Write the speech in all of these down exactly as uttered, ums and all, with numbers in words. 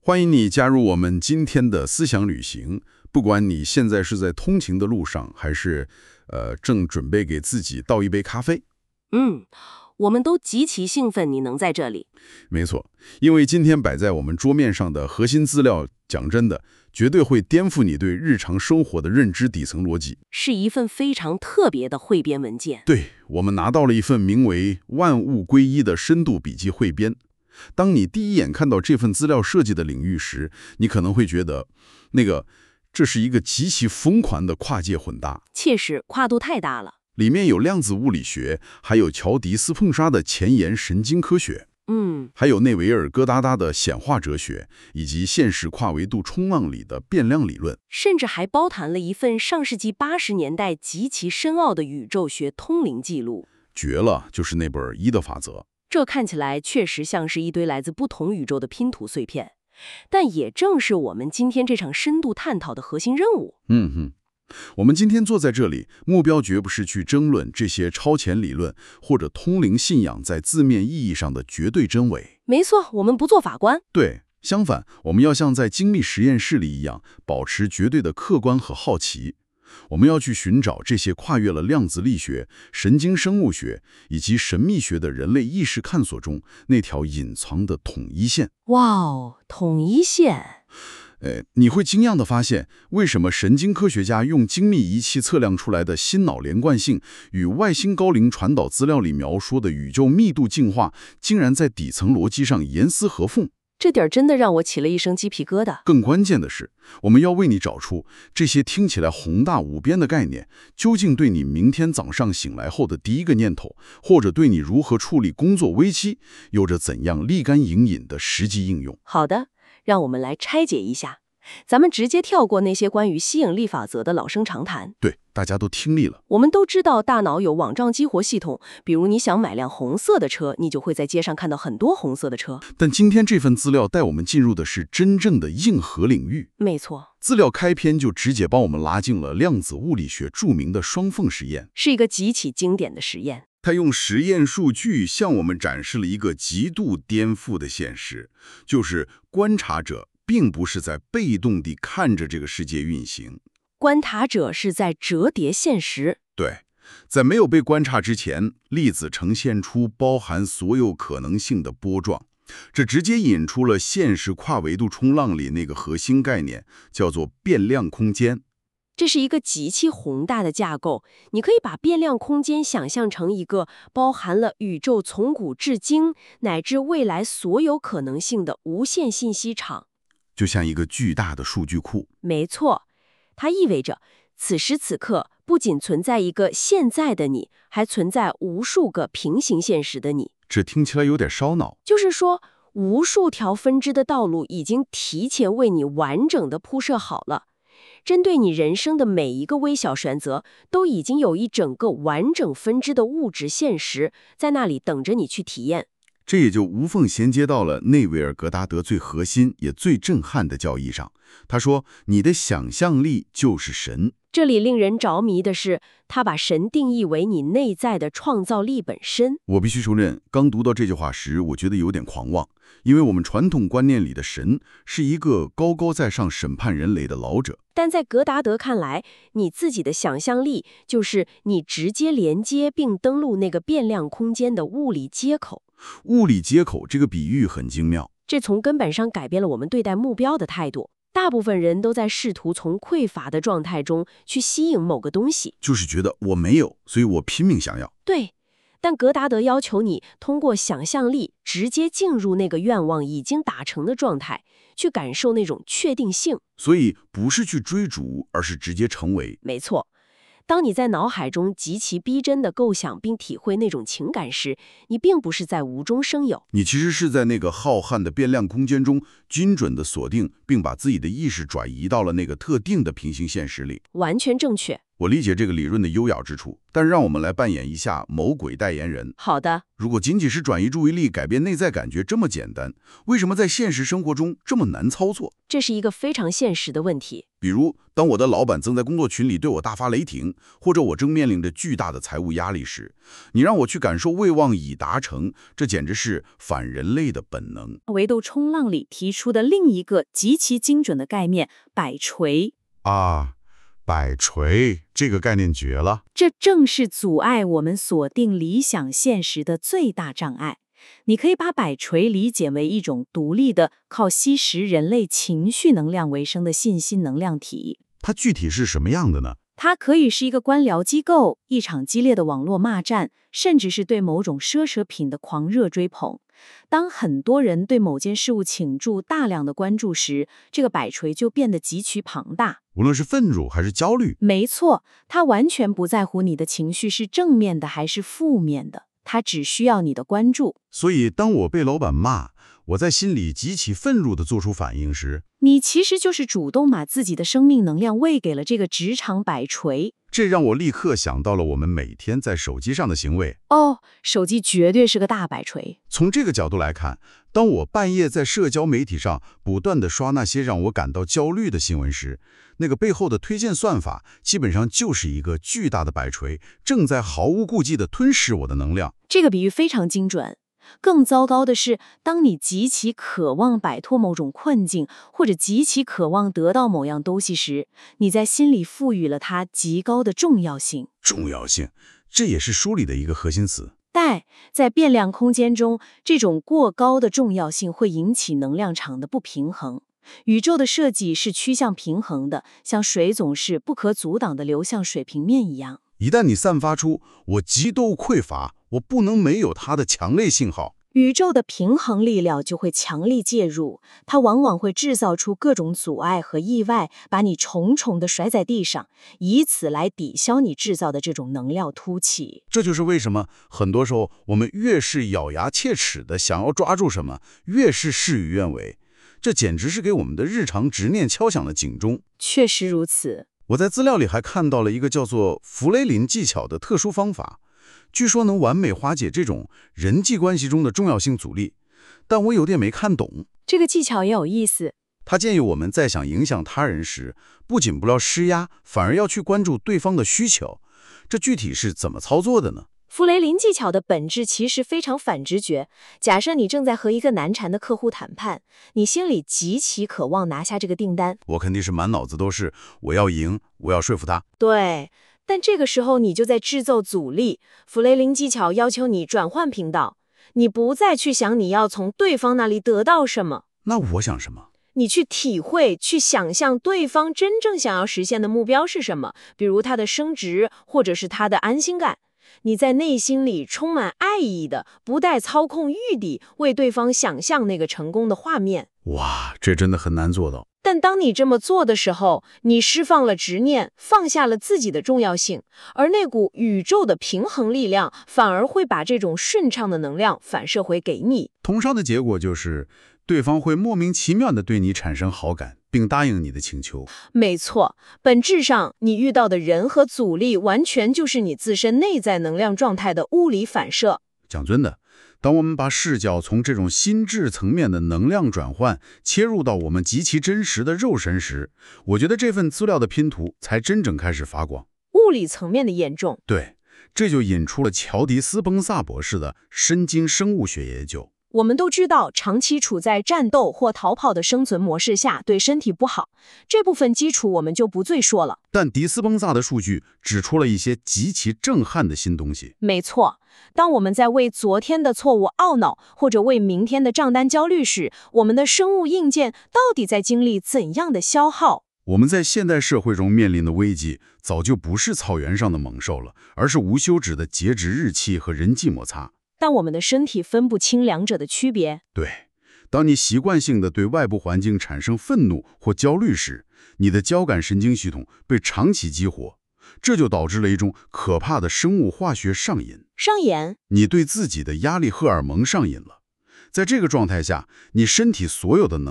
欢迎你加入我们今天的思想旅行。不管你现在是在通勤的路上，还是呃正准备给自己倒一杯咖啡， 嗯，我们都极其兴奋你能在这里。 没错，因为今天摆在我们桌面上的核心资料，讲真的，绝对会颠覆你对日常生活的认知底层逻辑。 是一份非常特别的汇编文件。 对，我们拿到了一份名为《万物归一》的深度笔记汇编。当你第一眼看到这份资料设计的领域时，你可能会觉得，那个，这是一个极其疯狂的跨界混搭。 切实，跨度太大了。 里面有量子物理学，还有乔迪斯碰沙的前沿神经科学， 嗯， 还有内维尔戈达达的显化哲学，以及现实跨维度冲浪里的变量理论， 甚至还包含了一份上世纪八十年代极其深奥的宇宙学通灵记录。 绝了，就是那本《一的法则》。 这看起来确实像是一堆来自不同宇宙的拼图碎片，但也正是我们今天这场深度探讨的核心任务。 嗯哼，我们今天坐在这里，目标绝不是去争论这些超前理论或者通灵信仰在字面意义上的绝对真伪。 没错，我们不做法官。 对，相反，我们要像在精密实验室里一样，保持绝对的客观和好奇。我们要去寻找这些跨越了量子力学、神经生物学以及神秘学的人类意识探索中那条隐藏的统一线。 哇哦，统一线！ 呃，你会惊讶地发现，为什么神经科学家用精密仪器测量出来的心脑连贯性，与外星高龄传导资料里描述的宇宙密度进化，竟然在底层逻辑上严丝合缝？ 这点儿真的让我起了一身鸡皮疙瘩。 更关键的是，我们要为你找出这些听起来宏大无边的概念，究竟对你明天早上醒来后的第一个念头，或者对你如何处理工作危机，有着怎样立竿引影的实际应用。 好的，让我们来拆解一下。咱们直接跳过那些关于吸引力法则的老生常谈。 对，大家都听腻了。 我们都知道大脑有网状激活系统，比如你想买辆红色的车，你就会在街上看到很多红色的车。 但今天这份资料带我们进入的是真正的硬核领域。 没错， 资料开篇就直接帮我们拉进了量子物理学著名的双缝实验， 是一个极其经典的实验。 他用实验数据向我们展示了一个极度颠覆的现实，就是观察者并不是在被动地看着这个世界运行， 观察者是在折叠现实。 对，在没有被观察之前，粒子呈现出包含所有可能性的波状，这直接引出了现实跨维度冲浪里那个核心概念，叫做变量空间。 这是一个极其宏大的架构，你可以把变量空间想象成一个包含了宇宙从古至今乃至未来所有可能性的无限信息场， 就像一个巨大的数据库。 没错，它意味着此时此刻不仅存在一个现在的你，还存在无数个平行现实的你。 这听起来有点烧脑。 就是说，无数条分支的道路已经提前为你完整的铺设好了。针对你人生的每一个微小选择，都已经有一整个完整分支的物质现实在那里等着你去体验。 这也就无缝衔接到了内维尔戈达德最核心也最震撼的教义上。他说，你的想象力就是神。 这里令人着迷的是，他把神定义为你内在的创造力本身。 我必须承认，刚读到这句话时，我觉得有点狂妄，因为我们传统观念里的神是一个高高在上审判人类的老者。 但在格达德看来，你自己的想象力就是你直接连接并登录那个变量空间的物理接口。 物理接口这个比喻很精妙， 这从根本上改变了我们对待目标的态度。大部分人都在试图从匮乏的状态中去吸引某个东西， 就是觉得我没有，所以我拼命想要。 对，但格达德要求你通过想象力直接进入那个愿望已经达成的状态，去感受那种确定性。 所以不是去追逐，而是直接成为。 没错。当你在脑海中极其逼真的构想并体会那种情感时，你并不是在无中生有， 你其实是在那个浩瀚的变量空间中精准的锁定，并把自己的意识转移到了那个特定的平行现实里。 完全正确。 我理解这个理论的优雅之处，但让我们来扮演一下某鬼代言人。 好的， 如果仅仅是转移注意力、改变内在感觉这么简单，为什么在现实生活中这么难操作？ 这是一个非常现实的问题。 比如，当我的老板正在工作群里对我大发雷霆，或者我正面临着巨大的财务压力时，你让我去感受未望已达成，这简直是反人类的本能。 维度冲浪里提出的另一个极其精准的概念——摆锤。 啊，摆锤这个概念绝了。 这正是阻碍我们锁定理想现实的最大障碍。你可以把摆锤理解为一种独立的、靠吸食人类情绪能量为生的信息能量体。 它具体是什么样的呢？ 它可以是一个官僚机构、一场激烈的网络骂战，甚至是对某种奢侈品的狂热追捧。当很多人对某件事物倾注大量的关注时，这个摆锤就变得极其庞大。 无论是愤怒还是焦虑， 没错，它完全不在乎你的情绪是正面的还是负面的，它只需要你的关注。 所以当我被老板骂，我在心里极其愤怒地做出反应时， 你其实就是主动把自己的生命能量喂给了这个职场摆锤。 这让我立刻想到了我们每天在手机上的行为。 哦，手机绝对是个大摆锤。 从这个角度来看，当我半夜在社交媒体上不断地刷那些让我感到焦虑的新闻时，那个背后的推荐算法基本上就是一个巨大的摆锤，正在毫无顾忌地吞噬我的能量。 这个比喻非常精准。更糟糕的是，当你极其渴望摆脱某种困境，或者极其渴望得到某样东西时，你在心里赋予了它极高的重要性。 重要性，这也是书里的一个核心词。 但在变量空间中，这种过高的重要性会引起能量场的不平衡。宇宙的设计是趋向平衡的，像水总是不可阻挡地流向水平面一样。 一旦你散发出我极度匮乏，我不能没有它的强烈信号， 宇宙的平衡力量就会强力介入，它往往会制造出各种阻碍和意外，把你重重地甩在地上，以此来抵消你制造的这种能量凸起。 这就是为什么很多时候我们越是咬牙切齿地想要抓住什么，越是事与愿违。这简直是给我们的日常执念敲响了警钟。 确实如此。 我在资料里还看到了一个叫做弗雷林技巧的特殊方法，据说能完美化解这种人际关系中的重要性阻力，但我有点没看懂。 这个技巧也有意思。 他建议我们在想影响他人时，不仅不要施压，反而要去关注对方的需求。这具体是怎么操作的呢？ 弗雷林技巧的本质其实非常反直觉。假设你正在和一个难缠的客户谈判，你心里极其渴望拿下这个订单， 我肯定是满脑子都是我要赢，我要说服他。 对，但这个时候你就在制造阻力。弗雷林技巧要求你转换频道，你不再去想你要从对方那里得到什么， 那我想什么？ 你去体会、去想象对方真正想要实现的目标是什么，比如他的升职，或者是他的安心感。你在内心里充满爱意的，不带操控欲地为对方想象那个成功的画面。 哇，这真的很难做到。 但当你这么做的时候，你释放了执念，放下了自己的重要性，而那股宇宙的平衡力量反而会把这种顺畅的能量反射回给你。 通常的结果就是，对方会莫名其妙地对你产生好感，并答应你的请求。 没错，本质上你遇到的人和阻力完全就是你自身内在能量状态的物理反射。 讲真的，当我们把视角从这种心智层面的能量转换切入到我们极其真实的肉身时，我觉得这份资料的拼图才真正开始发光。 物理层面的严重， 对，这就引出了乔迪斯·崩萨博士的神经生物学研究。 我们都知道，长期处在战斗或逃跑的生存模式下对身体不好，这部分基础我们就不赘说了。 但迪斯崩萨的数据指出了一些极其震撼的新东西。 没错，当我们在为昨天的错误懊恼，或者为明天的账单焦虑时，我们的生物硬件到底在经历怎样的消耗？ 我们在现代社会中面临的危机，早就不是草原上的猛兽了，而是无休止的截止日期和人际摩擦。 但我们的身体分不清两者的区别。 对，当你习惯性的对外部环境产生愤怒或焦虑时，你的交感神经系统被长期激活，这就导致了一种可怕的生物化学上瘾。 上瘾？ 你对自己的压力荷尔蒙上瘾了。在这个状态下，你身体所有的能量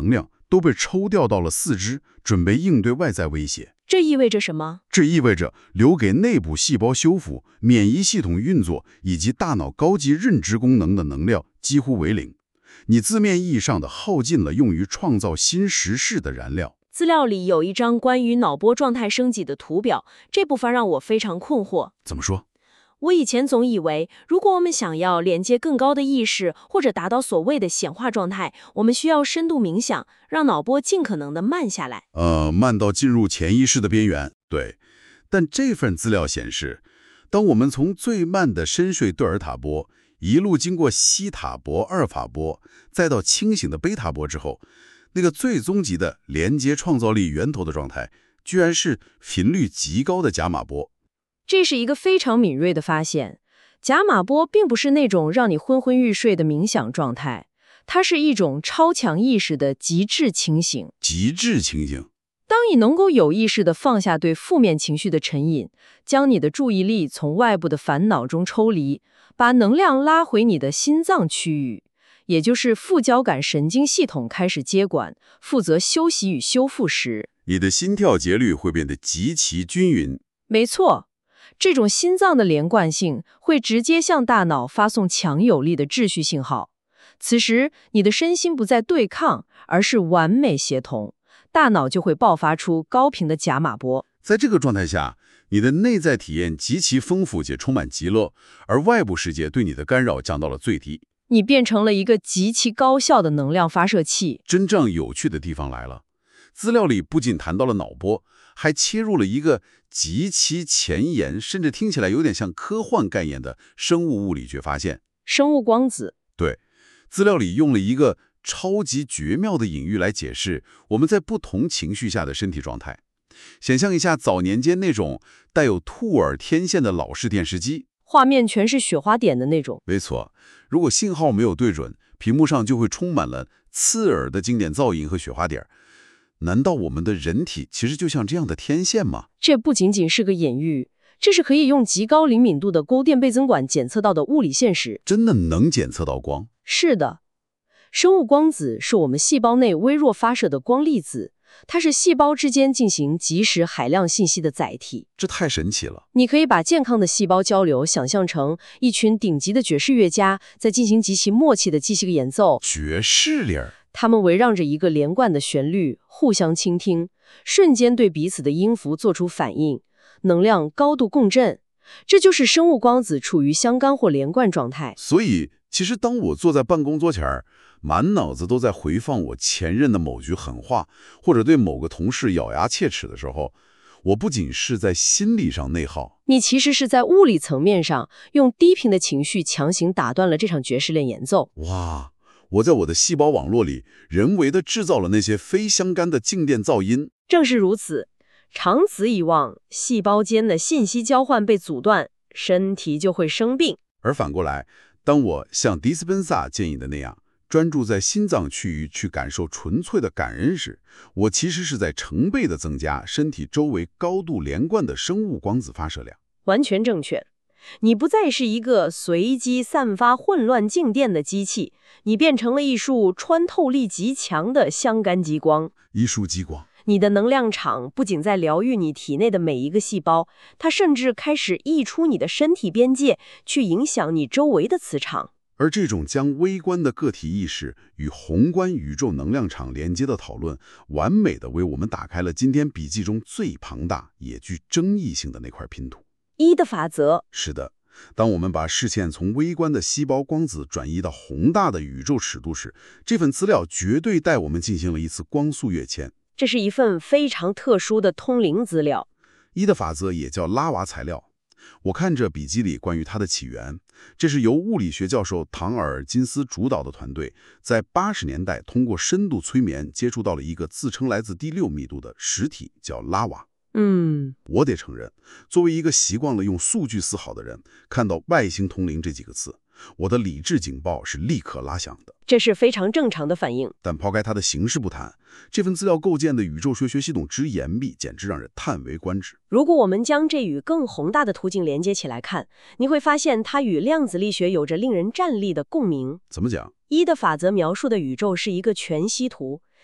都被抽调到了四肢，准备应对外在威胁。 这意味着什么？ 这意味着留给内部细胞修复、免疫系统运作以及大脑高级认知功能的能量几乎为零。你字面意义上的耗尽了用于创造新实事的燃料。 资料里有一张关于脑波状态升级的图表，这部分让我非常困惑。 怎么说？ 我以前总以为，如果我们想要连接更高的意识，或者达到所谓的显化状态，我们需要深度冥想，让脑波尽可能的慢下来。 呃，慢到进入潜意识的边缘。对，但这份资料显示，当我们从最慢的深睡德尔塔波，一路经过西塔波、阿尔法波，再到清醒的贝塔波之后，那个最终极的连接创造力源头的状态，居然是频率极高的伽马波。 这是一个非常敏锐的发现。伽马波并不是那种让你昏昏欲睡的冥想状态，它是一种超强意识的极致清醒。 极致清醒。 当你能够有意识地放下对负面情绪的沉饮，将你的注意力从外部的烦恼中抽离，把能量拉回你的心脏区域，也就是副交感神经系统开始接管，负责休息与修复时， 你的心跳节律会变得极其均匀。 没错。这种心脏的连贯性会直接向大脑发送强有力的秩序信号。此时，你的身心不再对抗，而是完美协同，大脑就会爆发出高频的伽马波。 在这个状态下，你的内在体验极其丰富且充满极乐，而外部世界对你的干扰降到了最低。 你变成了一个极其高效的能量发射器。 真正有趣的地方来了，资料里不仅谈到了脑波，还切入了一个极其前沿，甚至听起来有点像科幻概念的生物物理学发现。 生物光子。 对，资料里用了一个超级绝妙的隐喻来解释我们在不同情绪下的身体状态。想象一下早年间那种带有兔耳天线的老式电视机， 画面全是雪花点的那种。 没错，如果信号没有对准，屏幕上就会充满了刺耳的经典噪音和雪花点。难道我们的人体其实就像这样的天线吗？ 这不仅仅是个隐喻，这是可以用极高灵敏度的钩电倍增管检测到的物理现实。 真的能检测到光？ 是的，生物光子是我们细胞内微弱发射的光粒子，它是细胞之间进行即时海量信息的载体。 这太神奇了。 你可以把健康的细胞交流想象成一群顶级的爵士乐家在进行极其默契的即兴演奏。 爵士里儿。 他们围绕着一个连贯的旋律，互相倾听，瞬间对彼此的音符做出反应，能量高度共振。这就是生物光子处于相干或连贯状态。 所以，其实当我坐在办公桌前儿，满脑子都在回放我前任的某句狠话，或者对某个同事咬牙切齿的时候，我不仅是在心理上内耗， 你其实是在物理层面上用低频的情绪强行打断了这场爵士恋演奏。 哇！我在我的细胞网络里人为的制造了那些非相干的静电噪音。 正是如此，长此以往，细胞间的信息交换被阻断，身体就会生病。 而反过来，当我像迪斯本萨建议的那样，专注在心脏区域去感受纯粹的感恩时，我其实是在成倍的增加身体周围高度连贯的生物光子发射量。 完全正确。你不再是一个随机散发混乱静电的机器，你变成了一束穿透力极强的相干极光。 一束激光。 你的能量场不仅在疗愈你体内的每一个细胞，它甚至开始溢出你的身体边界，去影响你周围的磁场。 而这种将微观的个体意识与宏观宇宙能量场连接的讨论，完美的为我们打开了今天笔记中最庞大也具争议性的那块拼图。 一的法则。 是的，当我们把视线从微观的细胞光子转移到宏大的宇宙尺度时，这份资料绝对带我们进行了一次光速跃迁。 这是一份非常特殊的通灵资料。 一的法则也叫拉瓦材料。我看着笔记里关于它的起源，这是由物理学教授唐尔金斯主导的团队，在八十年代通过深度催眠接触到了一个自称来自第六密度的实体，叫拉瓦。 嗯， 我得承认，作为一个习惯了用数据思考的人，看到外星通灵这几个字，我的理智警报是立刻拉响的。 这是非常正常的反应。 但抛开它的形式不谈，这份资料构建的宇宙数学系统之严密，简直让人叹为观止。 如果我们将这与更宏大的途径连接起来看，你会发现它与量子力学有着令人站立的共鸣。 怎么讲？ 一的法则描述的宇宙是一个全息图，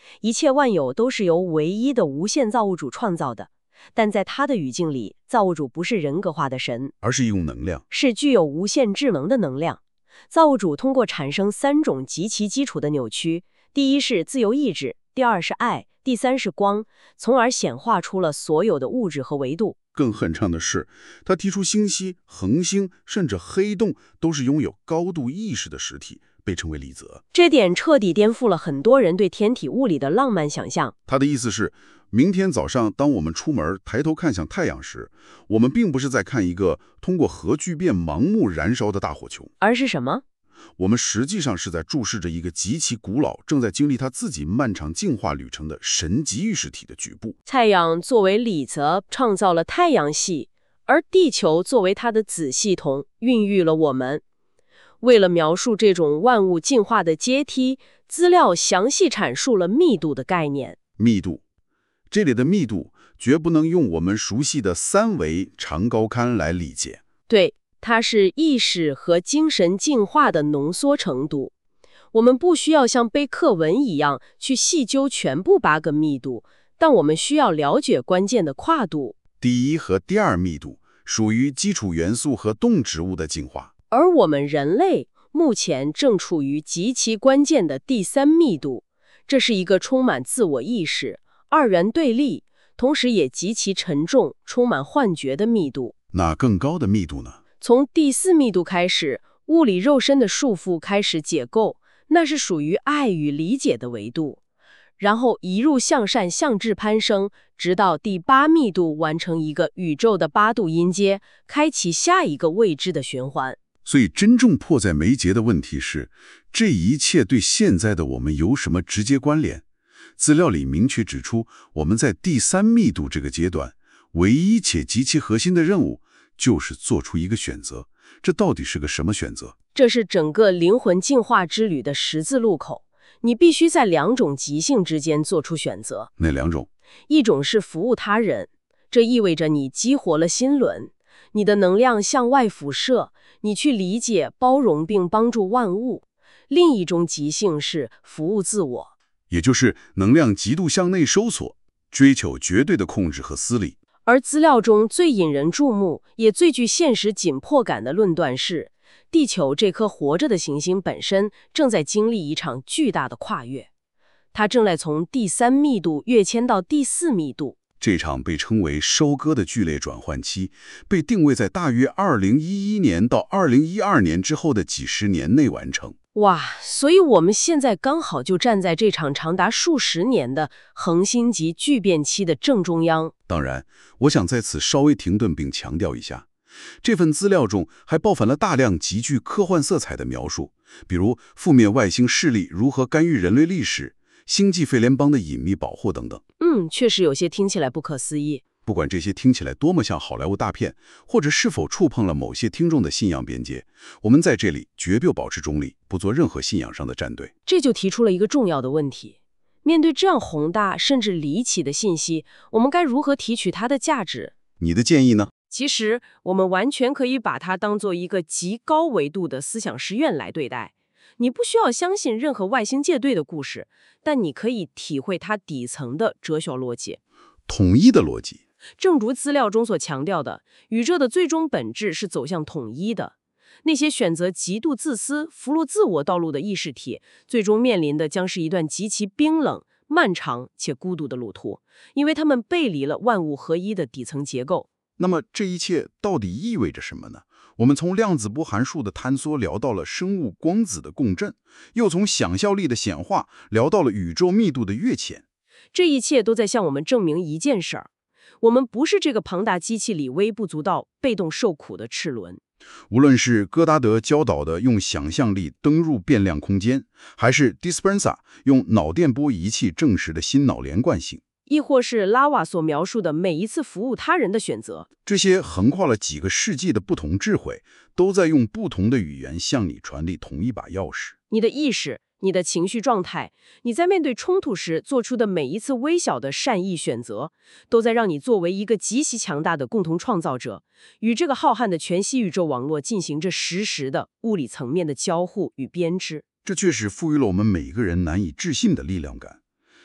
一切万有都是由唯一的无限造物主创造的。但在他的语境里，造物主不是人格化的神， 而是一种能量， 是具有无限智能的能量。造物主通过产生三种极其基础的扭曲，第一是自由意志，第二是爱，第三是光，从而显化出了所有的物质和维度。 更恨畅的是，他提出星系、恒星甚至黑洞都是拥有高度意识的实体，被称为粒子。 这点彻底颠覆了很多人对天体物理的浪漫想象。 他的意思是，明天早上当我们出门抬头看向太阳时，我们并不是在看一个通过核聚变盲目燃烧的大火球， 而是什么？ 我们实际上是在注视着一个极其古老、正在经历它自己漫长进化旅程的神级意识体的局部。 太阳作为里子创造了太阳系，而地球作为它的子系统孕育了我们。为了描述这种万物进化的阶梯，资料详细阐述了密度的概念。 密度，这里的密度绝不能用我们熟悉的三维长高堪来理解。 对。它是意识和精神进化的浓缩程度。我们不需要像背课文一样去细究全部八个密度，但我们需要了解关键的跨度。 第一和第二密度属于基础元素和动植物的进化， 而我们人类目前正处于极其关键的第三密度，这是一个充满自我意识、二元对立，同时也极其沉重、充满幻觉的密度。 那更高的密度呢？ 从第四密度开始，物理肉身的束缚开始解构，那是属于爱与理解的维度。然后一路向善向智攀升，直到第八密度完成一个宇宙的八度音阶，开启下一个未知的循环。 所以真正迫在眉睫的问题是，这一切对现在的我们有什么直接关联？资料里明确指出，我们在第三密度这个阶段，唯一且极其核心的任务就是做出一个选择。这到底是个什么选择？ 这是整个灵魂进化之旅的十字路口，你必须在两种极性之间做出选择。 哪两种？ 一种是服务他人，这意味着你激活了心轮，你的能量向外辐射，你去理解、包容并帮助万物。另一种极性是服务自我， 也就是能量极度向内收缩，追求绝对的控制和私利。 而资料中最引人注目，也最具现实紧迫感的论断是，地球这颗活着的行星本身正在经历一场巨大的跨越，它正在从第三密度跃迁到第四密度。 这场被称为收割的剧烈转换期，被定位在大约二零一一年到二零一二年之后的几十年内完成。 哇，所以我们现在刚好就站在这场长达数十年的恒星级巨变期的正中央。 当然，我想在此稍微停顿并强调一下，这份资料中还包含了大量极具科幻色彩的描述，比如负面外星势力如何干预人类历史、星际废联邦的隐秘保护等等。 嗯，确实有些听起来不可思议。 不管这些听起来多么像好莱坞大片，或者是否触碰了某些听众的信仰边界，我们在这里绝不保持中立，不做任何信仰上的站队。 这就提出了一个重要的问题：面对这样宏大甚至离奇的信息，我们该如何提取它的价值？ 你的建议呢？ 其实，我们完全可以把它当做一个极高维度的思想实验来对待。你不需要相信任何外星界队的故事，但你可以体会它底层的哲学逻辑。 统一的逻辑。 正如资料中所强调的，宇宙的最终本质是走向统一的。那些选择极度自私、俘虏自我道路的意识体，最终面临的将是一段极其冰冷、漫长且孤独的路途，因为他们背离了万物合一的底层结构。 那么这一切到底意味着什么呢？我们从量子波函数的坍缩聊到了生物光子的共振，又从想象力的显化聊到了宇宙密度的跃迁。 这一切都在向我们证明一件事儿：我们不是这个庞大机器里微不足道、被动受苦的齿轮。 无论是戈达德教导的用想象力登入变量空间，还是 Dispenza 用脑电波仪器证实的心脑连贯性， 亦或是拉瓦所描述的每一次服务他人的选择， 这些横跨了几个世纪的不同智慧，都在用不同的语言向你传递同一把钥匙。 你的意识、你的情绪状态，你在面对冲突时做出的每一次微小的善意选择，都在让你作为一个极其强大的共同创造者，与这个浩瀚的全息宇宙网络进行着实时的物理层面的交互与编织。 这确实赋予了我们每个人难以置信的力量感。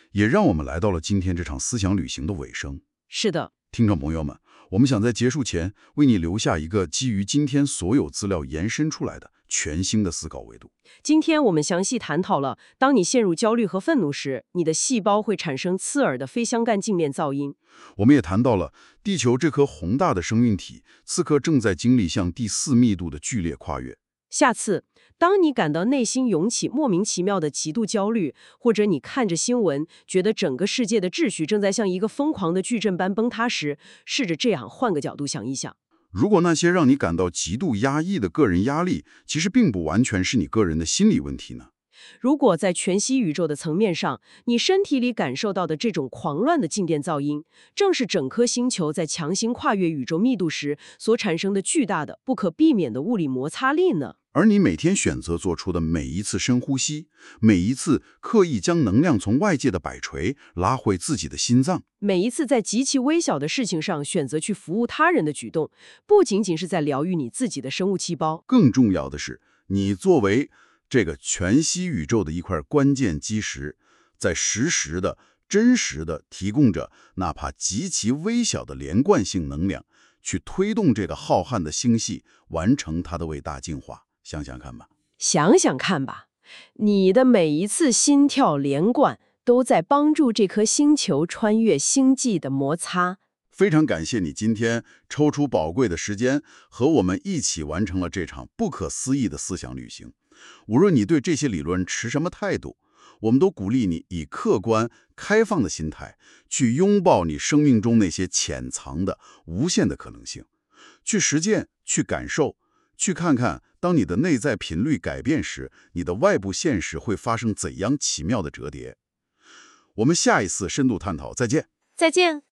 也让我们来到了今天这场思想旅行的尾声。 是的， 听众朋友们，我们想在结束前为你留下一个基于今天所有资料延伸出来的全新的思考维度。 今天我们详细探讨了，当你陷入焦虑和愤怒时，你的细胞会产生刺耳的非相干镜面噪音。 我们也谈到了地球这颗宏大的生命体，此刻正在经历向第四密度的剧烈跨越。 下次，当你感到内心涌起莫名其妙的极度焦虑，或者你看着新闻，觉得整个世界的秩序正在像一个疯狂的矩阵般崩塌时，试着这样换个角度想一想。 如果那些让你感到极度压抑的个人压力，其实并不完全是你个人的心理问题呢？ 如果在全息宇宙的层面上，你身体里感受到的这种狂乱的静电噪音，正是整颗星球在强行跨越宇宙密度时所产生的巨大的、不可避免的物理摩擦力呢？ 而你每天选择做出的每一次深呼吸，每一次刻意将能量从外界的摆锤拉回自己的心脏， 每一次在极其微小的事情上选择去服务他人的举动，不仅仅是在疗愈你自己的生物细胞， 更重要的是，你作为这个全息宇宙的一块关键基石，在实时的、真实的提供着哪怕极其微小的连贯性能量，去推动这个浩瀚的星系完成它的伟大进化。想想看吧， 想想看吧，你的每一次心跳连贯，都在帮助这颗星球穿越星际的摩擦。 非常感谢你今天抽出宝贵的时间，和我们一起完成了这场不可思议的思想旅行。无论你对这些理论持什么态度，我们都鼓励你以客观、开放的心态，去拥抱你生命中那些潜藏的、无限的可能性，去实践，去感受，去看看当你的内在频率改变时，你的外部现实会发生怎样奇妙的折叠。我们下一次深度探讨再见。 再见。